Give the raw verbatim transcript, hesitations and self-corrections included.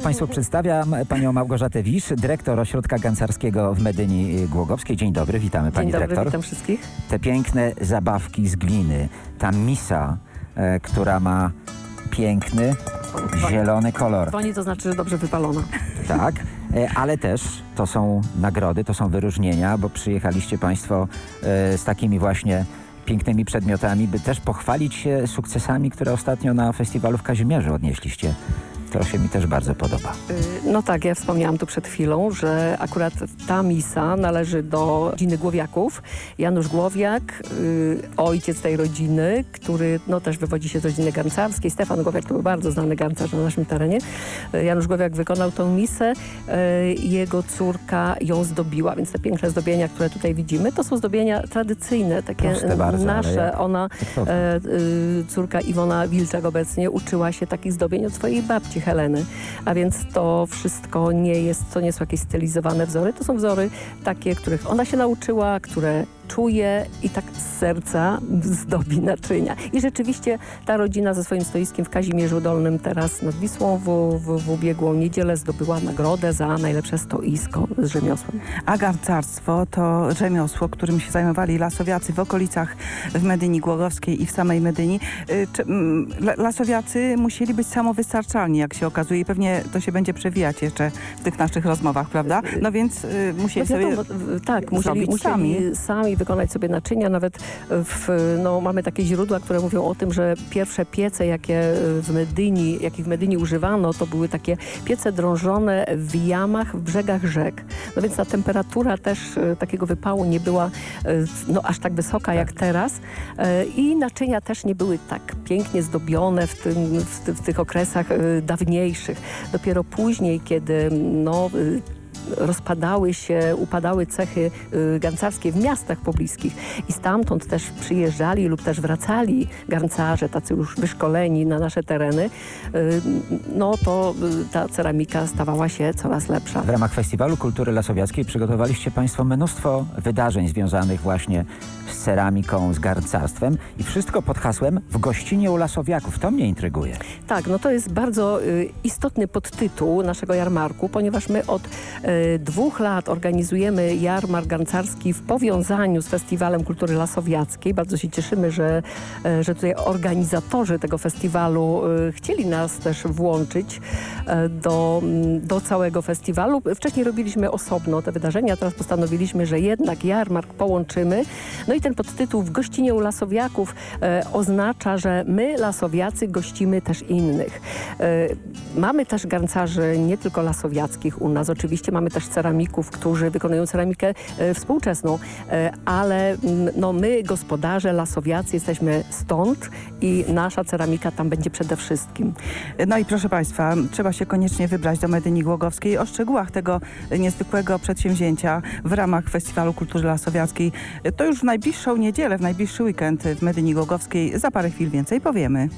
Państwu przedstawiam panią Małgorzatę Wisz, dyrektor Ośrodka Gancarskiego w Medyni Głogowskiej. Dzień dobry, witamy pani Dzień dobry, dyrektor. witam wszystkich. Te piękne zabawki z gliny, ta misa, e, która ma piękny, zielony kolor. Dzwoni, to znaczy, że dobrze wypalona. Tak, e, ale też to są nagrody, to są wyróżnienia, bo przyjechaliście Państwo e, z takimi właśnie pięknymi przedmiotami, by też pochwalić się sukcesami, które ostatnio na festiwalu w Kazimierzu odnieśliście. To się mi też bardzo podoba. No tak, ja wspomniałam tu przed chwilą, że akurat ta misa należy do rodziny Głowiaków. Janusz Głowiak, y, ojciec tej rodziny, który no, też wywodzi się z rodziny gancarskiej. Stefan Głowiak to był bardzo znany gancarz na naszym terenie. Y, Janusz Głowiak wykonał tę misę. Y, jego córka ją zdobiła, więc te piękne zdobienia, które tutaj widzimy, to są zdobienia tradycyjne, takie Proste bardzo, nasze. ja... Ona, y, y, córka Iwona Wilczak obecnie uczyła się takich zdobień od swojej babci Heleny, a więc to wszystko nie jest, to nie są jakieś stylizowane wzory, to są wzory takie, których ona się nauczyła, które czuje i tak z serca zdobi naczynia. I rzeczywiście ta rodzina ze swoim stoiskiem w Kazimierzu Dolnym teraz nad Wisłą w, w, w ubiegłą niedzielę zdobyła nagrodę za najlepsze stoisko z rzemiosłem. A garncarstwo to rzemiosło, którym się zajmowali lasowiacy w okolicach w Medyni Głogowskiej i w samej Medyni. Czy, m, lasowiacy musieli być samowystarczalni, jak się okazuje, i pewnie to się będzie przewijać jeszcze w tych naszych rozmowach, prawda? No więc y, musieli no wiadomo, sobie tak, musieli, musieli sami. sami wykonać sobie naczynia. Nawet w, no, mamy takie źródła, które mówią o tym, że pierwsze piece, jakie w Medyni, jakich w Medyni używano, to były takie piece drążone w jamach, w brzegach rzek. No więc ta temperatura też takiego wypału nie była no, aż tak wysoka jak teraz. I naczynia też nie były tak pięknie zdobione w, tym, w, ty, w tych okresach dawniejszych. Dopiero później, kiedy no, rozpadały się, upadały cechy y, gancarskie w miastach pobliskich i stamtąd też przyjeżdżali lub też wracali garncarze, tacy już wyszkoleni na nasze tereny, y, no to y, ta ceramika stawała się coraz lepsza. W ramach Festiwalu Kultury Lasowiackiej przygotowaliście Państwo mnóstwo wydarzeń związanych właśnie z ceramiką, z garncarstwem i wszystko pod hasłem W gościnie u Lasowiaków. To mnie intryguje. Tak, no to jest bardzo y, istotny podtytuł naszego jarmarku, ponieważ my od y, dwóch lat organizujemy jarmark gancarski w powiązaniu z Festiwalem Kultury Lasowiackiej. Bardzo się cieszymy, że, y, że tutaj organizatorzy tego festiwalu y, chcieli nas też włączyć y, do, do całego festiwalu. Wcześniej robiliśmy osobno te wydarzenia, teraz postanowiliśmy, że jednak jarmark połączymy. No i ten podtytuł W gościnie u Lasowiaków e, oznacza, że my, lasowiacy, gościmy też innych. E, mamy też garncarzy nie tylko lasowiackich u nas, oczywiście mamy też ceramików, którzy wykonują ceramikę e, współczesną, e, ale m, no, my, gospodarze, lasowiacy, jesteśmy stąd i nasza ceramika tam będzie przede wszystkim. No i proszę Państwa, trzeba się koniecznie wybrać do Medyni Głogowskiej. O szczegółach tego niezwykłego przedsięwzięcia w ramach Festiwalu Kultury Lasowiackiej to już w najbliższą niedzielę, w najbliższy weekend w Medyni Głogowskiej za parę chwil więcej powiemy.